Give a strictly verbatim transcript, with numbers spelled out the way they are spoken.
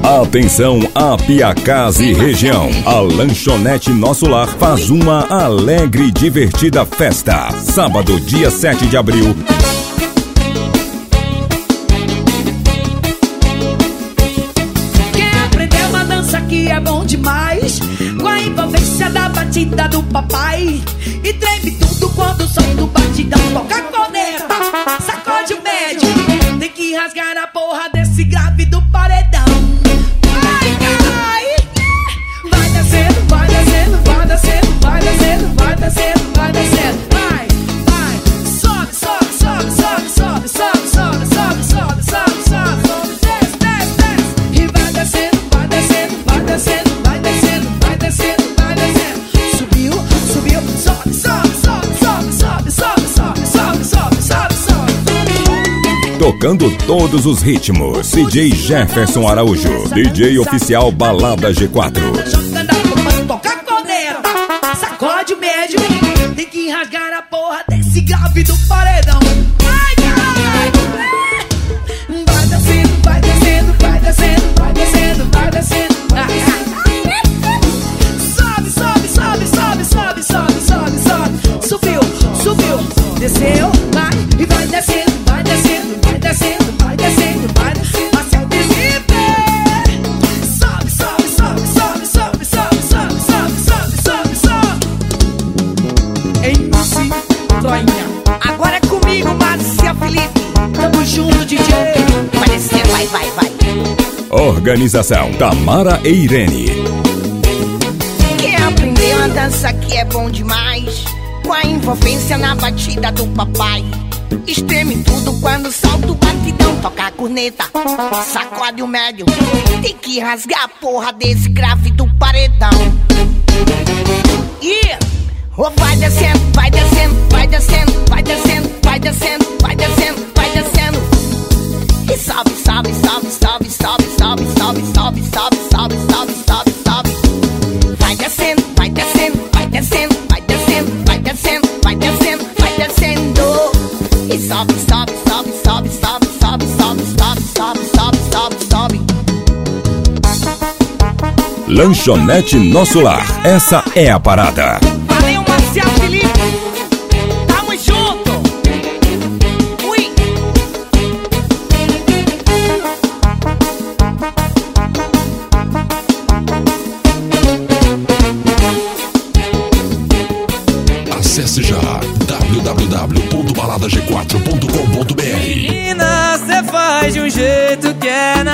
Atenção, Apiacás e região. A lanchonete Nosso Lar faz uma alegre e divertida festa. Sábado, dia sete de abril. Quer aprender uma dança que é bom demais, com a envolvência da batida do papai, e treme tudo quando o som do batidão toca a corneta, sacode o médio, tem que rasgar a porra desse grave do paredão. Vai, cai, vai descendo, vai descendo, vai descendo, vai descendo, vai descendo, vai descendo, vai, vai, sobe, sobe, sobe, sobe, sobe, sobe, sobe, sobe, sobe, sobe, sobe, sobe, desce, desce, desce, e vai descendo, vai descendo, vai descendo, vai descendo, vai descendo, vai descendo, subiu, subiu, sobe, sobe, sobe, sobe, sobe, sobe, sobe, sobe, sobe, sobe, sobe. Tocando todos os ritmos, D J Jefferson Araújo, D J oficial Balada G quatro. Toca a corneta, sacode o médio, tem que rasgar a porra desse grave do paredão. Vai, caralho! Vai descendo, vai descendo, vai descendo, vai descendo, vai descendo, vai descendo. Sobe, sobe, sobe, sobe, sobe, sobe, sobe, sobe. Subiu, subiu, desceu, vai e vai descendo, vai descendo, vai descendo, vai descendo, vai descendo. Até o desnível. Sobe, sobe, sobe, sobe, sobe, sobe, sobe, sobe, sobe, sobe, sobe. M C Troinha. Agora é comigo, Márcia Felipe. Tamo junto, D J. Vai descer, vai, vai, vai. Organização Tamara e Irene. Quer aprender uma dança que é bom demais, com a envolvência na batida do papai, estreme tudo quando solta o batidão, toca a corneta, sacode o médio, tem que rasgar a porra desse grave do paredão. E oh, vai descendo, vai descendo, vai descendo, vai descendo, vai descendo, vai descendo, vai descendo. E sobe, sobe, sobe, sobe, sobe, sobe, sobe, sobe, sobe, sobe, sobe, sobe, sobe. Vai descendo, vai descendo, vai descendo, vai descendo, vai descendo, vai descendo, vai descendo. E sobe, sobe, sobe, sobe, sobe, sobe, sobe, sobe, sobe, sobe, sobe, sobe. Lanchonete Nosso Lar, essa é a parada. Valeu, Márcia Felipe. Tamo junto. Ui. Acesse já w w w ponto balada g quatro ponto com ponto b r. Menina, cê faz de um jeito que é